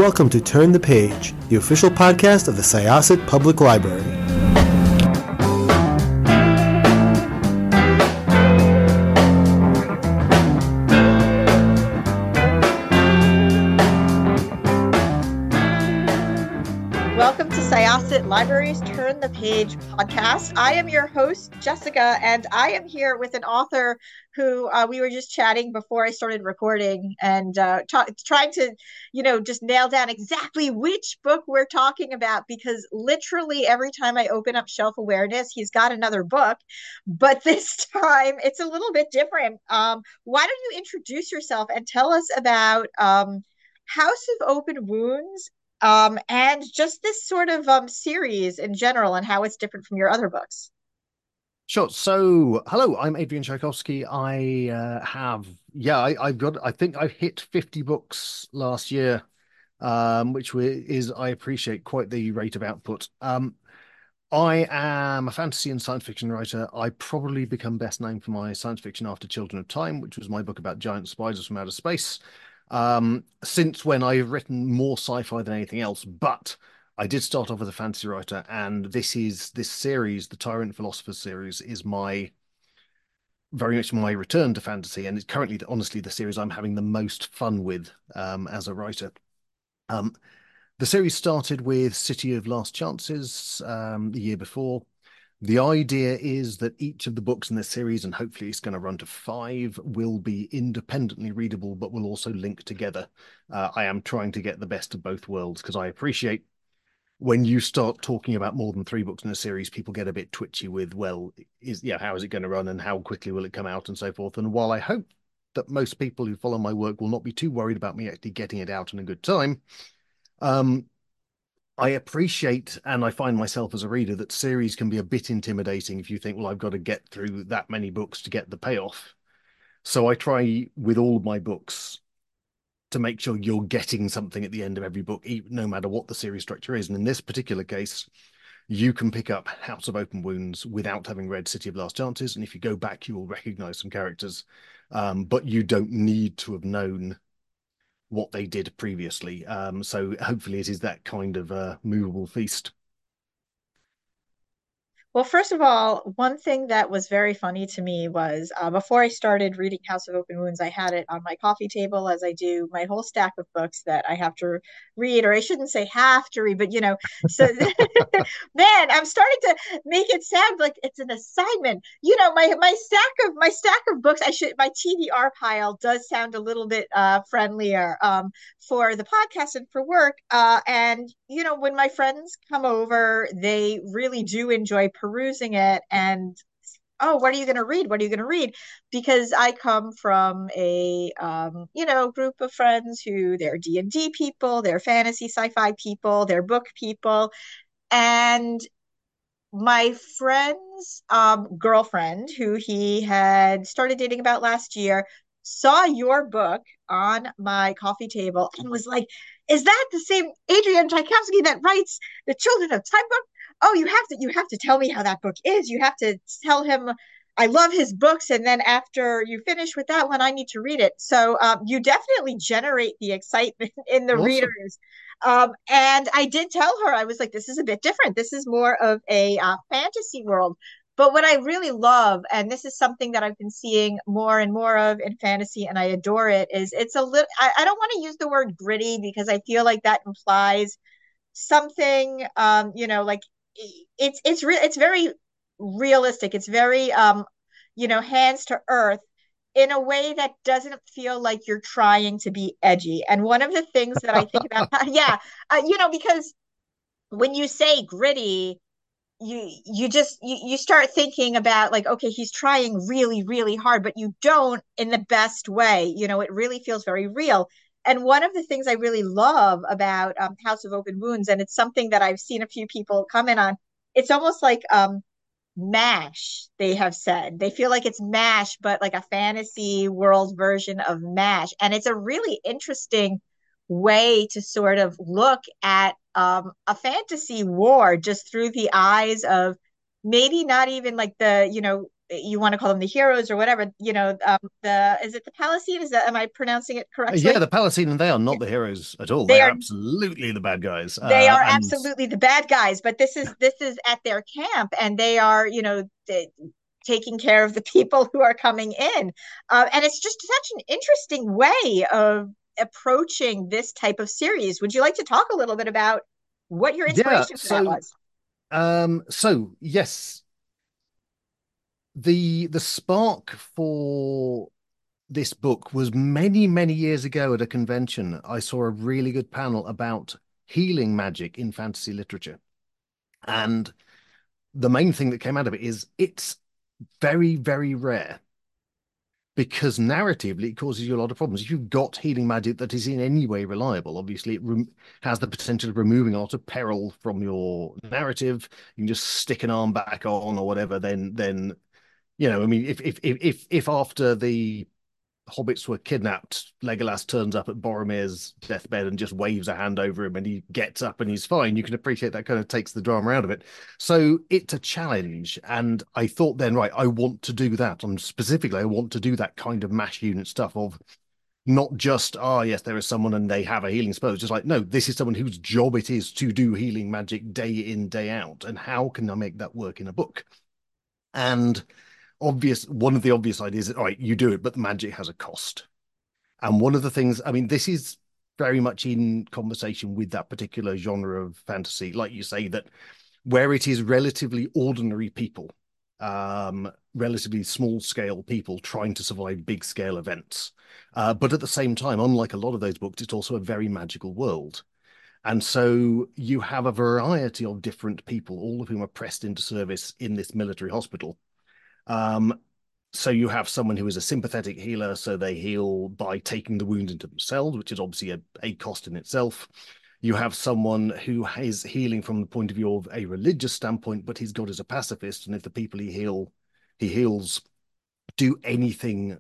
welcome to Turn the Page, the official podcast of the Syosset Public Library. Welcome to Syosset Library's Turn the Page podcast. I am your host, Jessica, and I am here with an author who we were just chatting before I started recording and trying to, just nail down exactly which book we're talking about, because literally every time I open up Shelf Awareness, he's got another book, but this time it's a little bit different. Why don't you introduce yourself and tell us about House of Open Wounds, and just this sort of series in general and how it's different from your other books. Sure. So, hello, I'm Adrian Tchaikovsky. I think I've hit 50 books last year, which is, I appreciate, quite the rate of output. I am a fantasy and science fiction writer. I probably become best known for my science fiction After Children of Time, which was my book about giant spiders from outer space. Since when I've written more sci-fi than anything else, but I did start off as a fantasy writer, and this series, the Tyrant Philosopher series, is very much my return to fantasy, and it's currently, honestly, the series I'm having the most fun with as a writer. The series started with City of Last Chances the year before. The idea is that each of the books in this series, and hopefully it's going to run to 5, will be independently readable, but will also link together. I am trying to get the best of both worlds, because I appreciate when you start talking about more than 3 books in a series, people get a bit twitchy with, well, how is it going to run and how quickly will it come out and so forth. And while I hope that most people who follow my work will not be too worried about me actually getting it out in a good time, I appreciate, and I find myself as a reader, that series can be a bit intimidating if you think, well, I've got to get through that many books to get the payoff. So I try with all of my books to make sure you're getting something at the end of every book, no matter what the series structure is. And in this particular case, you can pick up House of Open Wounds without having read City of Last Chances. And if you go back, you will recognize some characters, but you don't need to have known what they did previously. So hopefully it is that kind of movable feast. Well, first of all, one thing that was very funny to me was before I started reading House of Open Wounds, I had it on my coffee table, as I do my whole stack of books that I have to read, or I shouldn't say have to read, but so man, I'm starting to make it sound like it's an assignment. My stack of books, my TBR pile does sound a little bit friendlier for the podcast and for work. And when my friends come over, they really do enjoy perusing it. And oh, what are you going to read? What are you going to read? Because I come from a group of friends who they're D&D people, they're fantasy sci-fi people, they're book people, and my friend's girlfriend, who he had started dating about last year, saw your book on my coffee table and was like, "Is that the same Adrian Tchaikovsky that writes the Children of Time book? Oh, you have to tell me how that book is. You have to tell him I love his books, and then after you finish with that one, I need to read it." So you definitely generate the excitement in the Awesome. readers. And I did tell her, I was like, this is a bit different. This is more of a fantasy world. But what I really love, and this is something that I've been seeing more and more of in fantasy, and I adore it, is it's a little, I don't want to use the word gritty because I feel like that implies something, like it's very realistic. It's very, hands to earth in a way that doesn't feel like you're trying to be edgy. And one of the things that I think about, yeah, because when you say gritty, you start thinking about like, okay, he's trying really, really hard, but you don't in the best way. It really feels very real. And one of the things I really love about House of Open Wounds, and it's something that I've seen a few people comment on, it's almost like MASH, they have said. They feel like it's MASH, but like a fantasy world version of MASH. And it's a really interesting way to sort of look at a fantasy war just through the eyes of maybe not even like you want to call them the heroes or whatever, the is it the Palatine? Am I pronouncing it Yeah, correctly? the Palatine, they are not the heroes at all. They They are are absolutely the bad guys. they are And absolutely the bad guys, but this is at their camp, and they are, taking care of the people who are coming in. And it's just such an interesting way of approaching this type of series. Would you like to talk a little bit about what your yeah, inspiration for that was? so yes, the spark for this book was many, many years ago at a convention. I saw a really good panel about healing magic in fantasy literature. And the main thing that came out of it is it's very, very rare because narratively it causes you a lot of problems. If you've got healing magic that is in any way reliable, obviously it has the potential of removing a lot of peril from your narrative. You can just stick an arm back on or whatever. Then I mean, if after the hobbits were kidnapped, Legolas turns up at Boromir's deathbed and just waves a hand over him and he gets up and he's fine. You can appreciate that kind of takes the drama out of it. So it's a challenge. And I thought then, right, I want to do that. And specifically, I want to do that kind of mash unit stuff of not just, yes, there is someone and they have a healing spell. It's just like, no, this is someone whose job it is to do healing magic day in, day out. And how can I make that work in a book? And one of the obvious ideas is, all right, you do it, but the magic has a cost. And one of the things, I mean, this is very much in conversation with that particular genre of fantasy, like you say, that where it is relatively ordinary people, relatively small scale people trying to survive big scale events. But at the same time, unlike a lot of those books, it's also a very magical world. And so you have a variety of different people, all of whom are pressed into service in this military hospital. Um, so you have someone who is a sympathetic healer, so they heal by taking the wound into themselves, which is obviously a cost in itself. You have someone who is healing from the point of view of a religious standpoint, but he's got as a pacifist, and if the people he heals do anything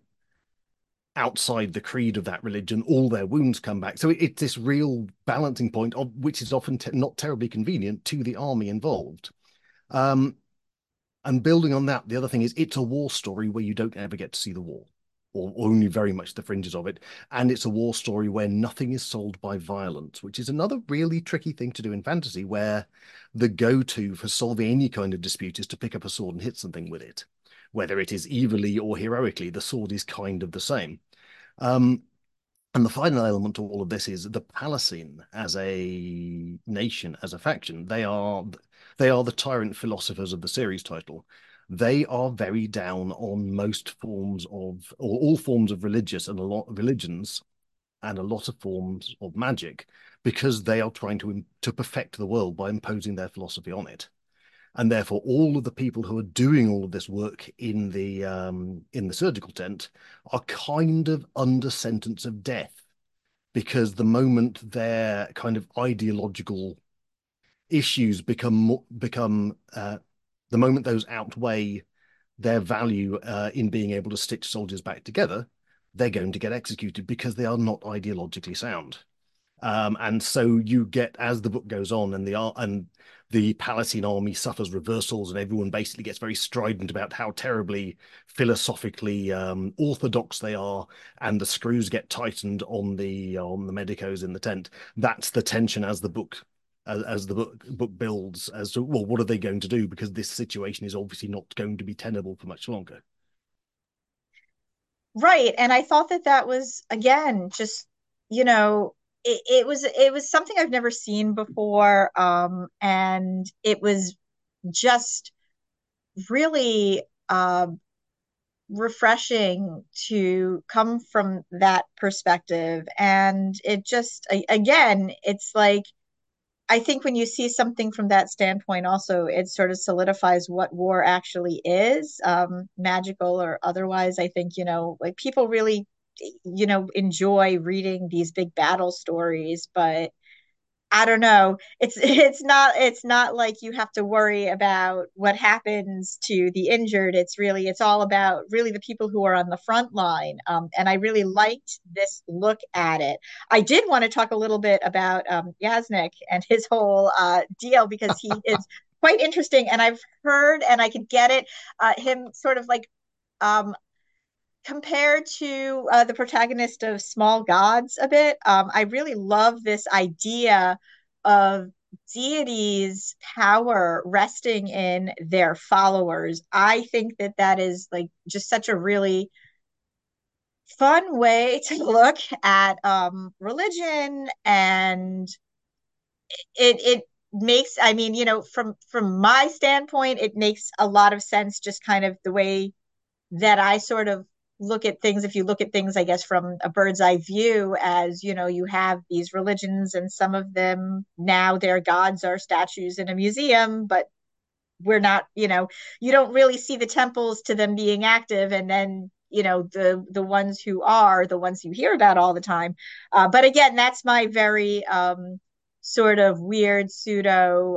outside the creed of that religion, all their wounds come back. So it's this real balancing point, of which is often not terribly convenient to the army involved. Um, and building on that, the other thing is it's a war story where you don't ever get to see the war, or only very much the fringes of it. And it's a war story where nothing is solved by violence, which is another really tricky thing to do in fantasy, where the go-to for solving any kind of dispute is to pick up a sword and hit something with it. Whether it is evilly or heroically, the sword is kind of the same. Um, and the final element to all of this is the Palatine as a nation, as a faction. They are the tyrant philosophers of the series title. They are very down on most forms of, or all forms of religious and a lot of religions and a lot of forms of magic, because they are trying to perfect the world by imposing their philosophy on it. And therefore, all of the people who are doing all of this work in the surgical tent are kind of under sentence of death, because the moment their kind of ideological issues become the moment those outweigh their value in being able to stitch soldiers back together, they're going to get executed because they are not ideologically sound. And so you get, as the book goes on, and the Palatine army suffers reversals, and everyone basically gets very strident about how terribly philosophically orthodox they are, and the screws get tightened on the medicos in the tent. That's the tension as the book builds as to, well, what are they going to do, because this situation is obviously not going to be tenable for much longer. Right. And I thought that was, again, just, it was something I've never seen before. And it was just really refreshing to come from that perspective. And it just, again, it's like, I think when you see something from that standpoint, also, it sort of solidifies what war actually is, magical or otherwise. I think, like people really, enjoy reading these big battle stories, but I don't know. It's not like you have to worry about what happens to the injured. It's all about really the people who are on the front line. And I really liked this look at it. I did want to talk a little bit about Yasnik and his whole deal, because he is quite interesting. And I've heard, and I could get it, him sort of like um, compared to the protagonist of Small Gods a bit. I really love this idea of deities' power resting in their followers. I think that that is like just such a really fun way to look at religion, and it makes, I mean, from my standpoint, it makes a lot of sense, just kind of the way that I sort of look at things. If you look at things, I guess, from a bird's eye view, as you have these religions, and some of them now their gods are statues in a museum, but we're not, you don't really see the temples to them being active. And then, the ones who are the ones you hear about all the time. But again, that's my very sort of weird pseudo,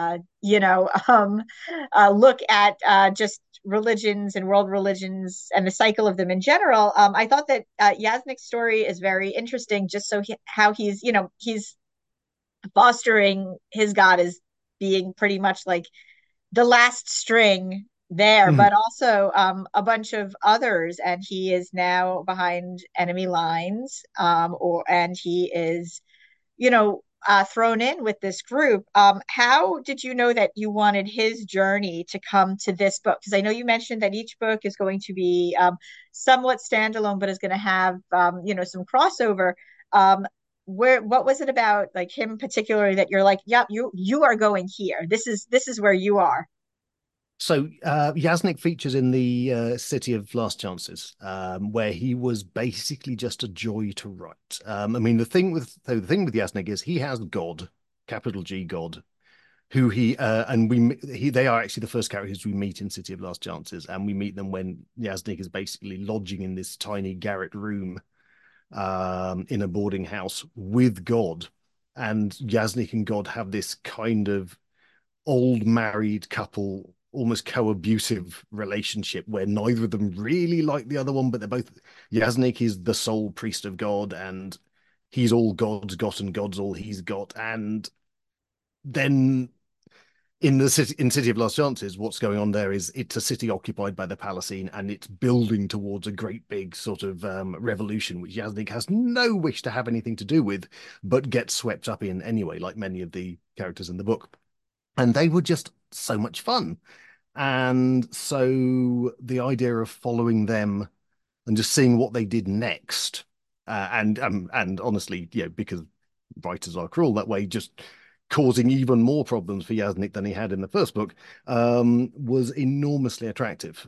look at just religions and world religions and the cycle of them in general. I thought that Yasnik's story is very interesting, just how he's fostering his god as being pretty much like the last string there, Mhm. but also a bunch of others, and he is now behind enemy lines, and he is, thrown in with this group. How did you know that you wanted his journey to come to this book? Because I know you mentioned that each book is going to be somewhat standalone, but is going to have, some crossover. What was it about like him particularly that you're like, yep, you are going here. This is where you are. So Yasnik features in the City of Last Chances, where he was basically just a joy to write. I mean, the thing with Yasnik is he has God, capital G God, who they are actually the first characters we meet in City of Last Chances, and we meet them when Yasnik is basically lodging in this tiny garret room in a boarding house with God, and Yasnik and God have this kind of old married couple, almost co-abusive relationship where neither of them really like the other one, but they're both. Yasnik is the sole priest of God, and he's all God's got, and God's all he's got. And then in City of Lost Chances, what's going on there is it's a city occupied by the Palatine, and it's building towards a great big sort of revolution, which Yasnik has no wish to have anything to do with, but gets swept up in anyway, like many of the characters in the book. And they were just so much fun. And so the idea of following them and just seeing what they did next, and honestly, because writers are cruel that way, just causing even more problems for Yasnik than he had in the first book, was enormously attractive.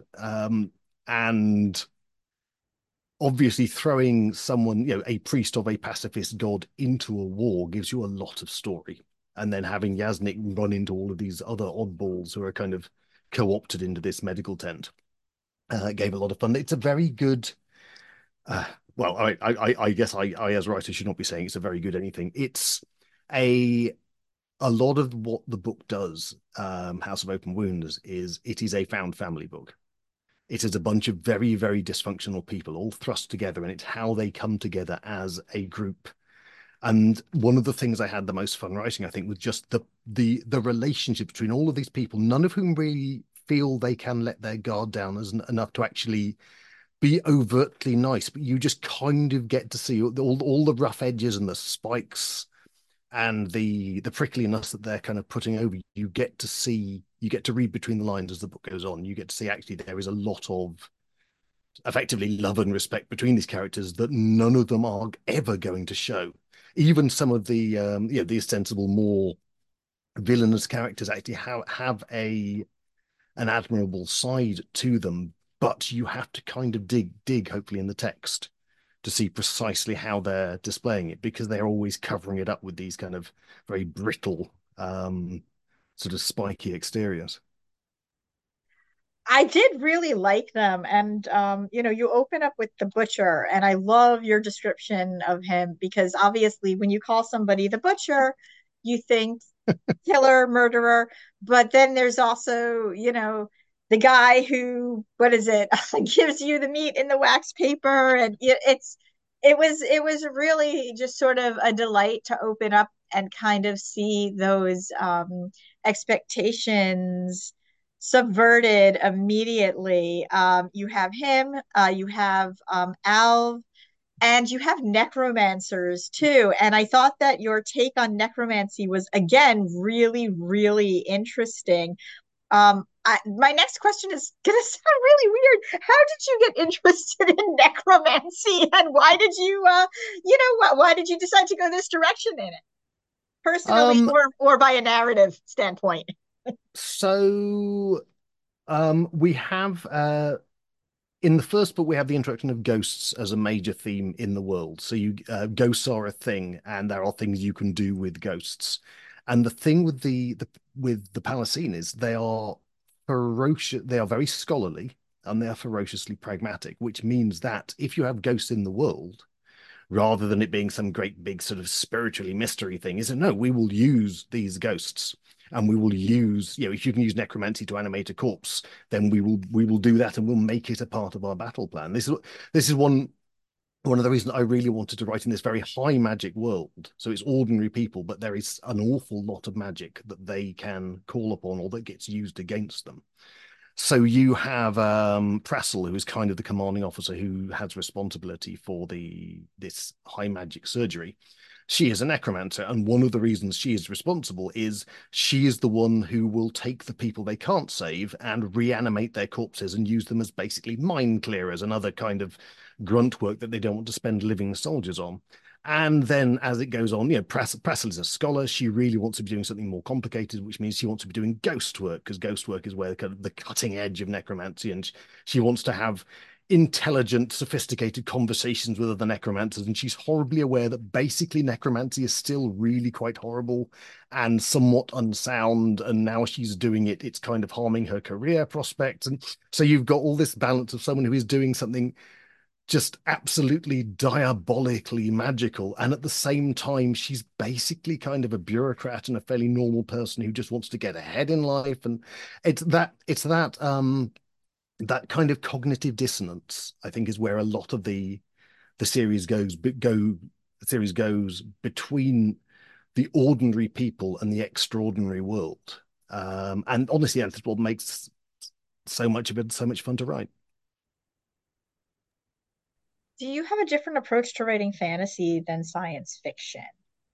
And obviously, throwing someone, a priest of a pacifist god into a war gives you a lot of story. And then having Yasnik run into all of these other oddballs who are kind of co-opted into this medical tent gave a lot of fun. It's a very good. Uh, well, I guess I as a writer should not be saying it's a very good anything. It's a a lot of what the book does, House of Open Wounds, is it is a found family book. It is a bunch of very, very dysfunctional people all thrust together, and it's how they come together as a group. And one of the things I had the most fun writing, I think, was just the relationship between all of these people, none of whom really feel they can let their guard down as enough to actually be overtly nice, but you just kind of get to see all the rough edges and the spikes and the prickliness that they're kind of putting over. You get to read between the lines as the book goes on. You get to see actually there is a lot of effectively love and respect between these characters that none of them are ever going to show. Even some of the ostensible more villainous characters actually have a an admirable side to them, but you have to kind of dig hopefully in the text to see precisely how they're displaying it, because they're always covering it up with these kind of very brittle sort of spiky exteriors. I did really like them. And, you open up with the butcher, and I love your description of him because obviously, when you call somebody the butcher, you think killer, murderer. But then there's also, the guy who, what is it, gives you the meat in the wax paper. And it was really just sort of a delight to open up and kind of see those expectations subverted immediately. You have him, you have Alv, and you have necromancers too. And I thought that your take on necromancy was, again, really, really interesting. My next question is going to sound really weird. How did you get interested in necromancy, and why did you, why did you decide to go this direction in it, personally Um, or by a narrative standpoint? so we have in the first book we have the introduction of ghosts as a major theme in the world. So you ghosts are a thing, and there are things you can do with ghosts. And the thing with the Palasine is they are ferocious. They are very scholarly and they are ferociously pragmatic, which means that if you have ghosts in the world, rather than it being some great big sort of spiritually mystery thing, is it no, we will use these ghosts and we will use, if you can use necromancy to animate a corpse, then we will do that and we'll make it a part of our battle plan. This is one of the reasons I really wanted to write in this very high magic world. So it's ordinary people, but there is an awful lot of magic that they can call upon or that gets used against them. So you have Prassel, who is kind of the commanding officer who has responsibility for this high magic surgery. She is a necromancer, and one of the reasons she is responsible is she is the one who will take the people they can't save and reanimate their corpses and use them as basically mine clearers and other kind of grunt work that they don't want to spend living soldiers on. And then as it goes on, Prassel is a scholar. She really wants to be doing something more complicated, which means she wants to be doing ghost work, because ghost work is where kind of the cutting edge of necromancy. And she wants to have intelligent, sophisticated conversations with other necromancers. And she's horribly aware that basically necromancy is still really quite horrible and somewhat unsound. And now she's doing it, it's kind of harming her career prospects. And so you've got all this balance of someone who is doing something just absolutely diabolically magical. And at the same time, she's basically kind of a bureaucrat and a fairly normal person who just wants to get ahead in life. And that kind of cognitive dissonance, I think, is where a lot of the series goes between the ordinary people and the extraordinary world. And honestly, that's what makes so much of it so much fun to write. Do you have a different approach to writing fantasy than science fiction?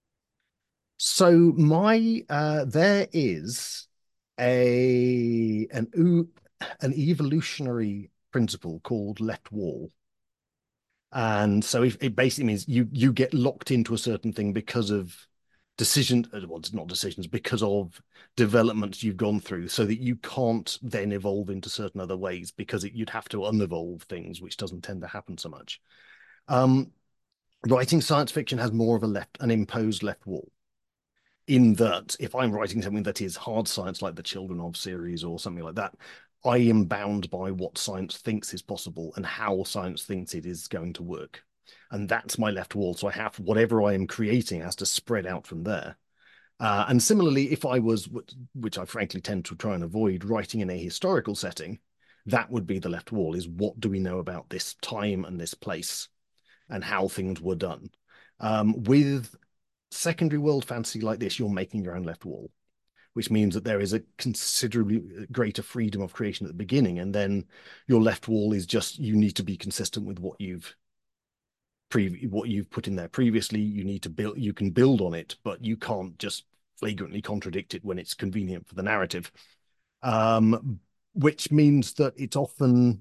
So my there is a an evolutionary principle called left wall. And so if it basically means you get locked into a certain thing because of decisions, well, it's not decisions, because of developments you've gone through, so that you can't then evolve into certain other ways because you'd have to unevolve things, which doesn't tend to happen so much. Um, Writing science fiction has more of an imposed left wall, in that if I'm writing something that is hard science, like the Children of series or something like that, I am bound by what science thinks is possible and how science thinks it is going to work. And that's my left wall. So I have whatever I am creating has to spread out from there. And similarly, if I was, which I frankly tend to try and avoid, writing in a historical setting, that would be the left wall, is what do we know about this time and this place and how things were done. With secondary world fantasy like this, you're making your own left wall, which means that there is a considerably greater freedom of creation at the beginning. And then your left wall is just, you need to be consistent with what you've put in there previously. You need to build, you can build on it, but you can't just flagrantly contradict it when it's convenient for the narrative. Which means that it's often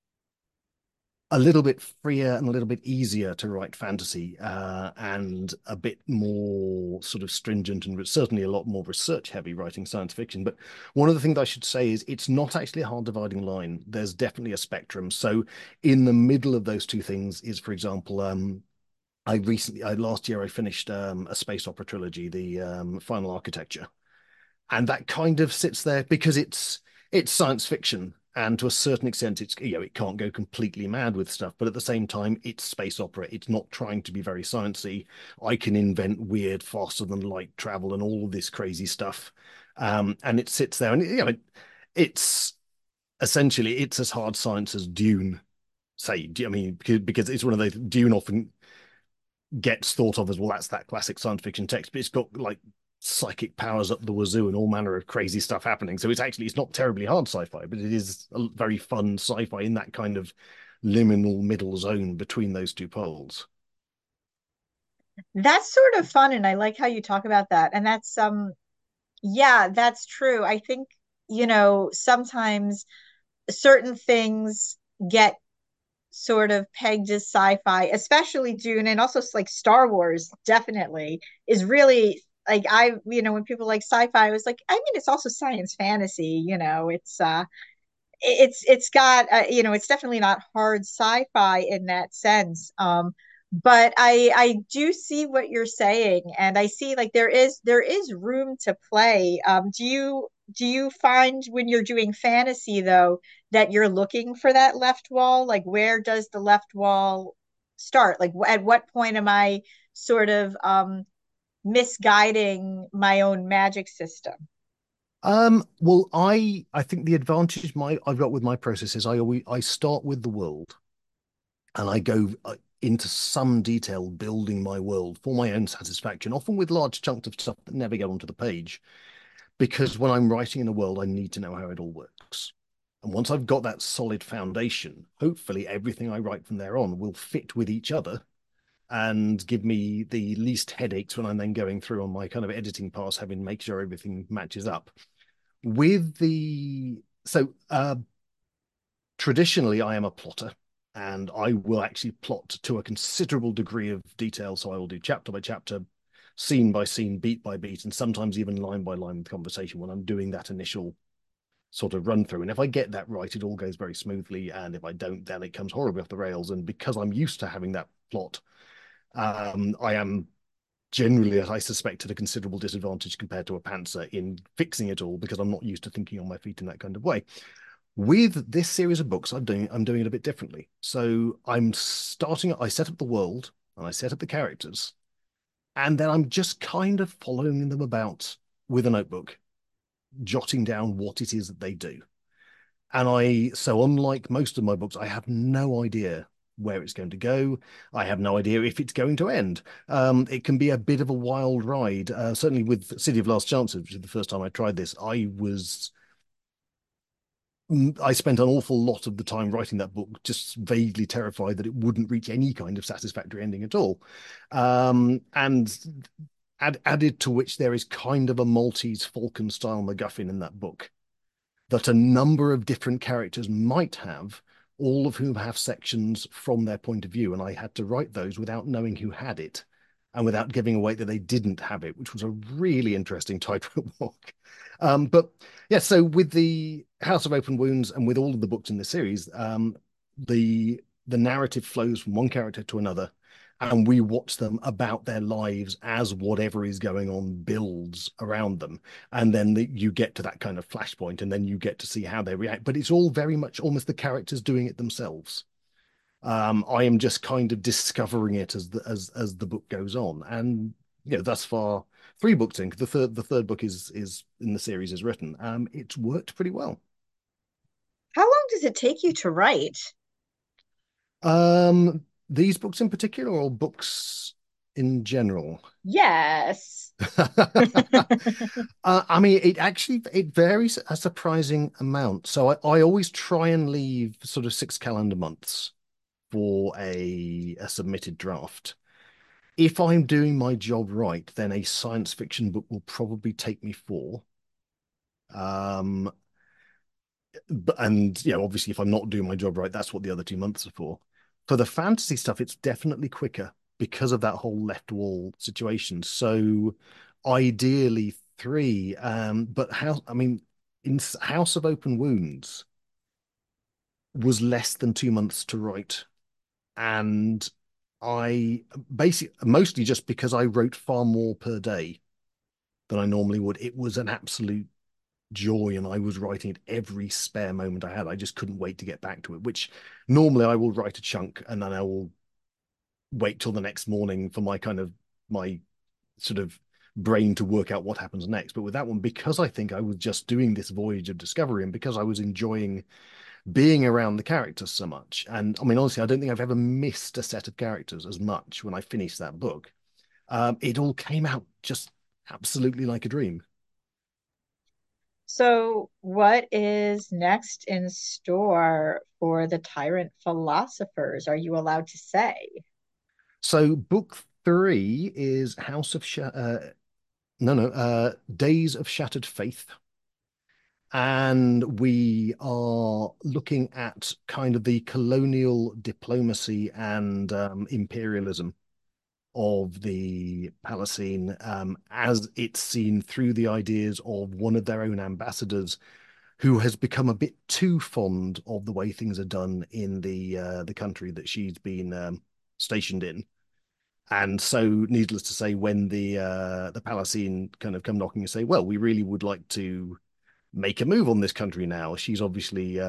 a little bit freer and a little bit easier to write fantasy, and a bit more sort of stringent and certainly a lot more research heavy writing science fiction. But one of the things I should say is it's not actually a hard dividing line. There's definitely a spectrum. So in the middle of those two things is, for example, last year I finished a space opera trilogy, the Final Architecture, and that kind of sits there because it's science fiction, and to a certain extent it's, it can't go completely mad with stuff, but at the same time it's space opera. It's not trying to be very sciencey. I can invent weird faster than light travel and all of this crazy stuff, and it sits there, and it's essentially it's as hard science as Dune. Say, I mean, because it's one of those, Dune often gets thought of as, well, that's that classic science fiction text, but it's got like psychic powers up the wazoo and all manner of crazy stuff happening. So it's not terribly hard sci-fi, but it is a very fun sci-fi in that kind of liminal middle zone between those two poles. That's sort of fun, and I like how you talk about that. And that's yeah, that's true. I think, sometimes certain things get sort of pegged as sci-fi, especially Dune, and also like Star Wars definitely is really like, when people like sci-fi, I was like, I mean, it's also science fantasy, it's got it's definitely not hard sci-fi in that sense. But I do see what you're saying, and I see like there is room to play. Do you find when you're doing fantasy though that you're looking for that left wall? Like, where does the left wall start? Like, at what point am I sort of misguiding my own magic system? Well, I think the advantage I've got with my process is I start with the world and I go into some detail building my world for my own satisfaction, often with large chunks of stuff that never get onto the page. Because when I'm writing in a world, I need to know how it all works. And once I've got that solid foundation, hopefully everything I write from there on will fit with each other and give me the least headaches when I'm then going through on my kind of editing pass, having to make sure everything matches up. With the so Traditionally, I am a plotter and I will actually plot to a considerable degree of detail. So I will do chapter by chapter, scene by scene, beat by beat, and sometimes even line by line with conversation when I'm doing that initial sort of run through. And if I get that right, it all goes very smoothly. And if I don't, then it comes horribly off the rails. And because I'm used to having that plot, I am generally, as I suspect, at a considerable disadvantage compared to a pantser in fixing it all because I'm not used to thinking on my feet in that kind of way. With this series of books, I'm doing it a bit differently. So I set up the world and I set up the characters, and then I'm just kind of following them about with a notebook, jotting down what it is that they do. So unlike most of my books, I have no idea where it's going to go. I have no idea if it's going to end. It can be a bit of a wild ride. Certainly with City of Last Chances, which is the first time I tried this, I spent an awful lot of the time writing that book just vaguely terrified that it wouldn't reach any kind of satisfactory ending at all. And added to which there is kind of a Maltese Falcon style MacGuffin in that book that a number of different characters might have, all of whom have sections from their point of view. And I had to write those without knowing who had it and without giving away that they didn't have it, which was a really interesting tightrope walk. But yeah, so with the House of Open Wounds and with all of the books in the series, the narrative flows from one character to another, and we watch them about their lives as whatever is going on builds around them, and then you get to that kind of flashpoint, and then you get to see how they react. But it's all very much almost the characters doing it themselves. I am just kind of discovering it as the book goes on, and thus far, 3 books in. The third book is in the series is written. It's worked pretty well. How long does it take you to write? These books in particular, or books in general? Yes. I mean, it varies a surprising amount. So I always try and leave sort of 6 calendar months for a submitted draft. If I'm doing my job right, then a science fiction book will probably take me 4. Um, and obviously, if I'm not doing my job right, that's what the other 2 months are for. For the fantasy stuff, it's definitely quicker because of that whole left wall situation. So ideally 3. But I mean, in House of Open Wounds was less than 2 months to write. And I basically, mostly just because I wrote far more per day than I normally would. It was an absolute joy, and I was writing it every spare moment I had. I just couldn't wait to get back to it, which normally I will write a chunk and then I will wait till the next morning for my sort of brain to work out what happens next. But with that one, because I think I was just doing this voyage of discovery and because I was enjoying being around the characters so much. And I mean, honestly, I don't think I've ever missed a set of characters as much when I finished that book. It all came out just absolutely like a dream. So, what is next in store for the Tyrant Philosophers? Are you allowed to say? So book 3 is Days of Shattered Faith. And we are looking at kind of the colonial diplomacy and imperialism of the Palatine, as it's seen through the ideas of one of their own ambassadors, who has become a bit too fond of the way things are done in the country that she's been stationed in. And so, needless to say, when the Palatine kind of come knocking and say, "Well, we really would like to make a move on this country now," she's obviously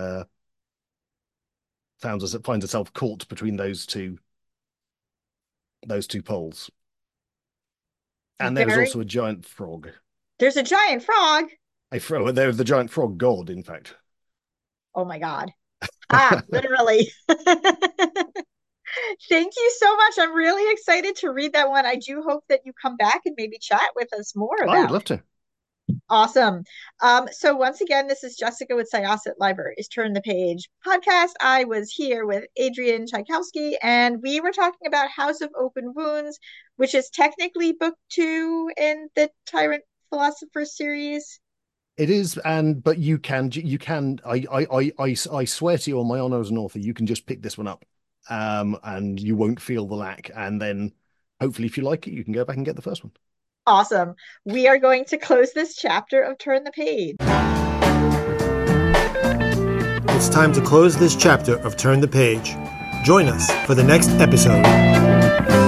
finds herself caught between those two poles. And there is also a giant frog. There's a giant frog. There's the giant frog god, in fact. Oh my God. Literally. Thank you so much. I'm really excited to read that one. I do hope that you come back and maybe chat with us more about it. I would love to. Awesome. So once again, this is Jessica with Syosset Libraries Turn the Page podcast. I was here with Adrian Tchaikovsky, and we were talking about House of Open Wounds, which is technically book 2 in the Tyrant Philosopher series. It is, but you can. I swear to you on my honor as an author, you can just pick this one up, and you won't feel the lack. And then, hopefully, if you like it, you can go back and get the first one. Awesome. We are going to close this chapter of Turn the Page. It's time to close this chapter of Turn the Page. Join us for the next episode.